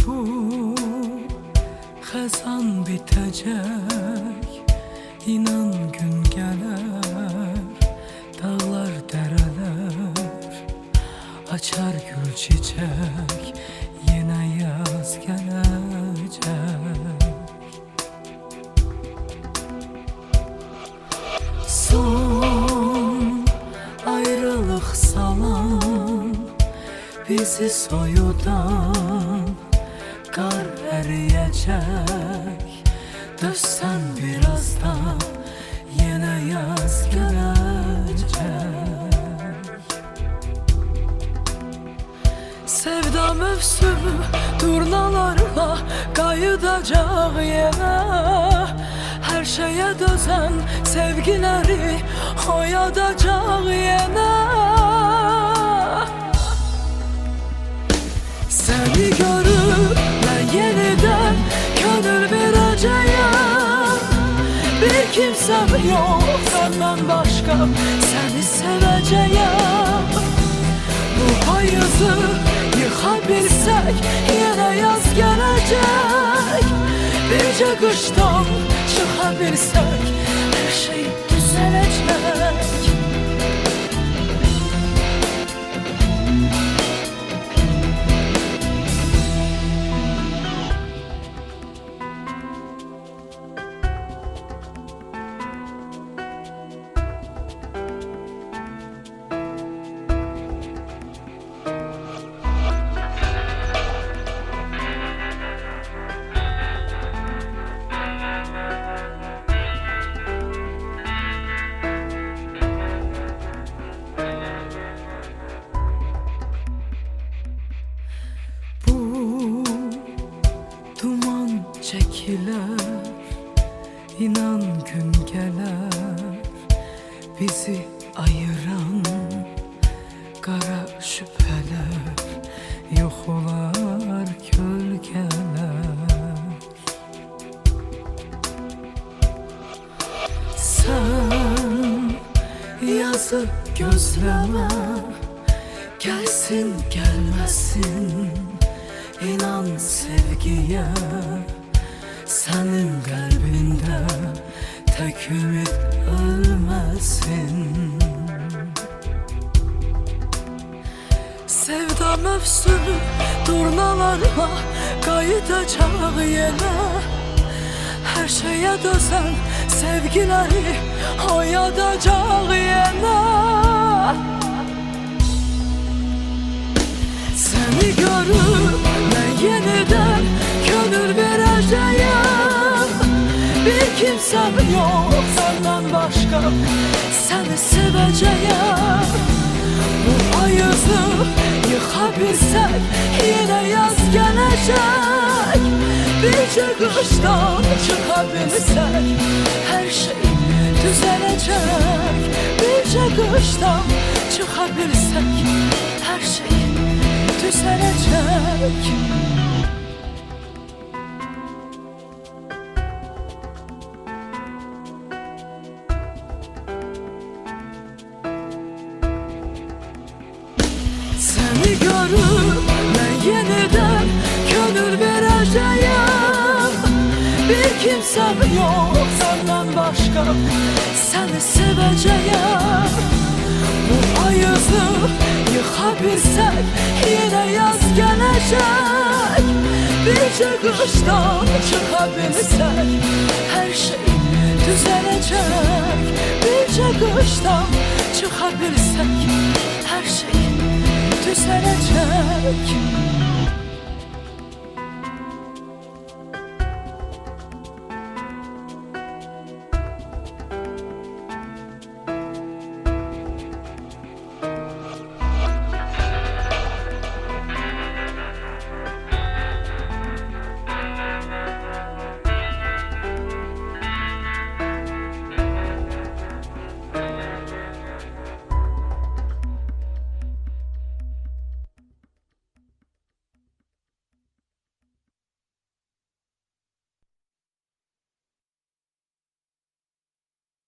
Bu xəzan bitəcək, inan gün gələr. Dağlar, dərələr açar gül çiçək, yenə yaz gələcək. Son ayrılıq salan bizi soyudan qar əriyəcək. Dözsən birazdan yenə yaz gələcək. Sevda mövsümü turnalarla qayıdacaq yenə. Hər şeyə dözən sevgiləri oyadacaq yenə. Səni görüb mən yenidən könül verəcəyəm. Bir kimsəm yox səndən başqa, səni sevəcəyəm. Bu payızı yıxa bilsək yenə yaz gələcək. Bircə qışdan çıxa bilsək hər şey düzələcək. Duman çekiler, inan gün gelir. Bizi ayıran kara şüpheler, yok olar gölgeler. Sen yazı gözleme, gelsin gelmesin. İnan sevgiye, senin kalbinde tek ümit ölmesin. Sevda mövsümü turnalarla qayıdacaq yenə. Hər şeyə dözən sevgiləri oyadacaq yenə. Səni görüb mən yenidən könül verəcəyəm. Bir kimsəm yox səndən başqa, səni sevəcəyəm. Bu payızı yıxa bilsək yenə yaz gələcək. Bircə qışdan çıxa bilsək hər şey düzələcək. Bircə qışdan çıxa bilsək hər şey düzələcək. Səni görüb mən yenidən könül verəcəyəm. Bir kimsəm yox səndən başqa, səni sevəcəyəm. Bu payızı yıxa bilsək yenə yaz gələcək. Bircə qışdan çıxa bilsək hər şey düzələcək. Bircə qışdan çıxa bilsək hər şey düzələcək.